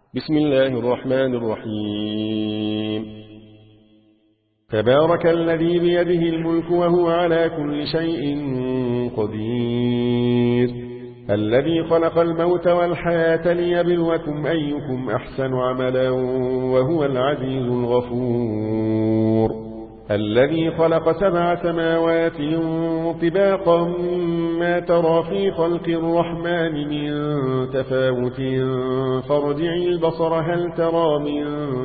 بسم الله الرحمن الرحيم. تبارك الذي بيده الملك وهو على كل شيء قدير، الذي خلق الموت والحياة ليبلوكم أيكم أحسن عملا وهو العزيز الغفور. الذي خلق 7 سماوات طباقا ما ترى في خلق الرحمن من تفاوت فارجع البصر هل ترى من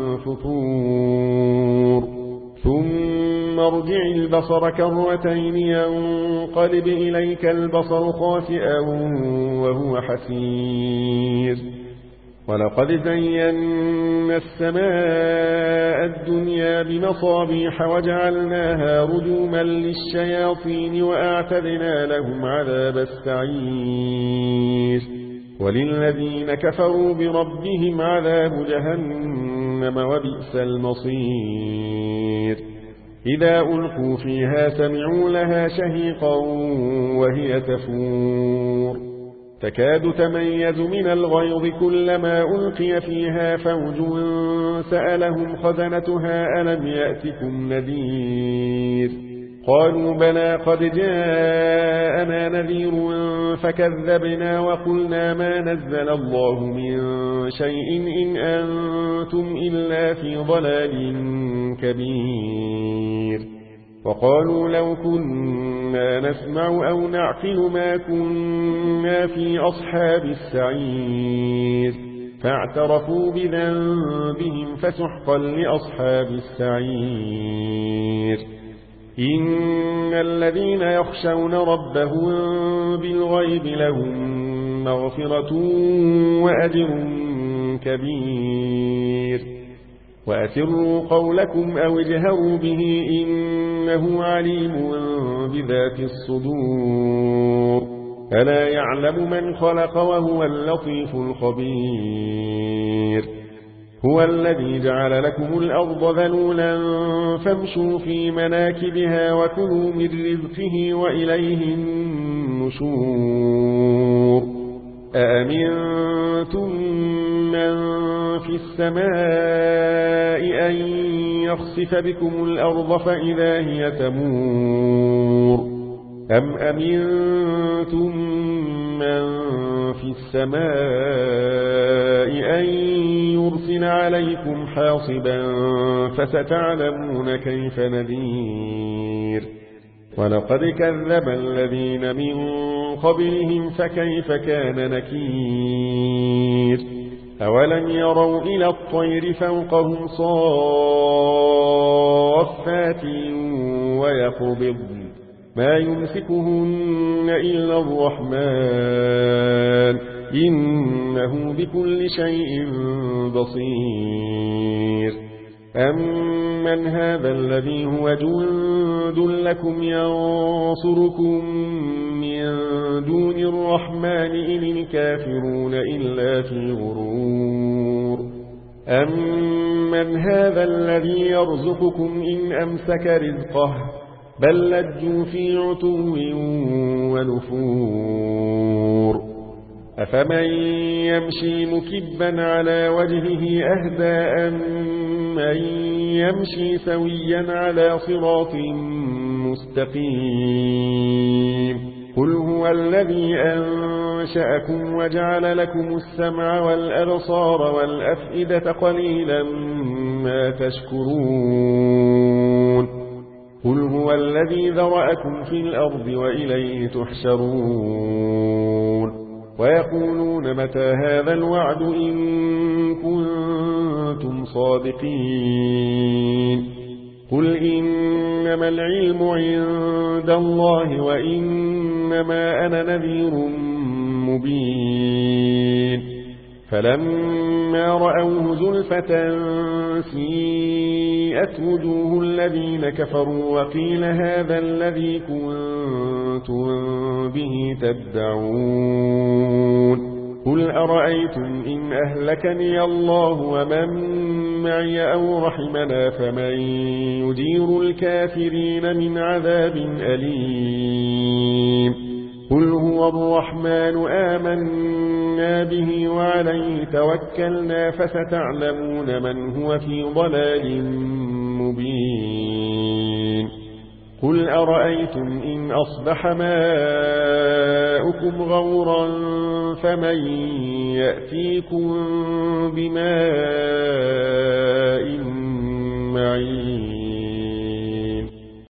فطور ثم ارجع البصر كرتين ينقلب إليك البصر خاسئا وهو حسير. ولقد زينا السماء الدنيا بمصابيح وجعلناها رجوما للشياطين وأعتدنا لهم عذاب السعير. وللذين كفروا بربهم عذاب جهنم وبئس المصير. إذا ألقوا فيها سمعوا لها شهيقا وهي تفور تكاد تميز من الغيظ كلما ألقي فيها فوج سألهم خزنتها ألم يأتكم نذير قالوا بلى قد جاءنا نذير فكذبنا وقلنا ما نزل الله من شيء إن أنتم إلا في ضلال كبير. وقالوا لو كنا نسمع أو نعقل ما كنا في أصحاب السعير فاعترفوا بذنبهم فسحقا لأصحاب السعير. إن الذين يخشون ربهم بالغيب لهم مغفرة وأجر كبير. وأسروا قولكم أو اجهروا به إنه عليم بذات الصدور. ألا يعلم من خلق وهو اللطيف الخبير. هو الذي جعل لكم الأرض ذلولا فامشوا في مناكبها وكلوا من رزقه وإليه النشور. أأمنتم من في السماء أن يخسف بكم الأرض فإذا هي تمور أم أمنتم من في السماء أن يرسل عليكم حاصبا فستعلمون كيف نذير. ولقد كذب الذين من قبلهم فكيف كان نكير. أولم يروا إلى الطير فوقهم صافات ويقبضن ما يمسكهن إلا الرحمن إنه بكل شيء بصير. أمن هذا الذي هو جند لكم ينصركم من دون الرحمن إن الكافرون إلا في غرور. أمن هذا الذي يرزقكم إن أمسك رزقه بل لجوا في عتو ونفور. أفمن يمشي مكبا على وجهه أهدى أمن يمشي سويا على صراط مستقيم. قل هو الذي أنشأكم وجعل لكم السمع والأبصار والأفئدة قليلا ما تشكرون. قل هو الذي ذرأكم في الأرض وإليه تحشرون. ويقولون متى هذا الوعد إن كنتم صادقين. قل إنما العلم عند الله وإنما أنا نذير مبين. فلما رأوه زلفة سيئت وجوه الذين كفروا وقيل هذا الذي كنتم به تدعون. قل أرأيتم إن أهلكني الله ومن معي أو رحمنا فمن يجير الكافرين من عذاب أليم. قل هو الرحمن آمنا به وعليه توكلنا فستعلمون من هو في ضلال مبين قل أرأيتم إن أصبح ماؤكم غورا فمن يأتيكم بماء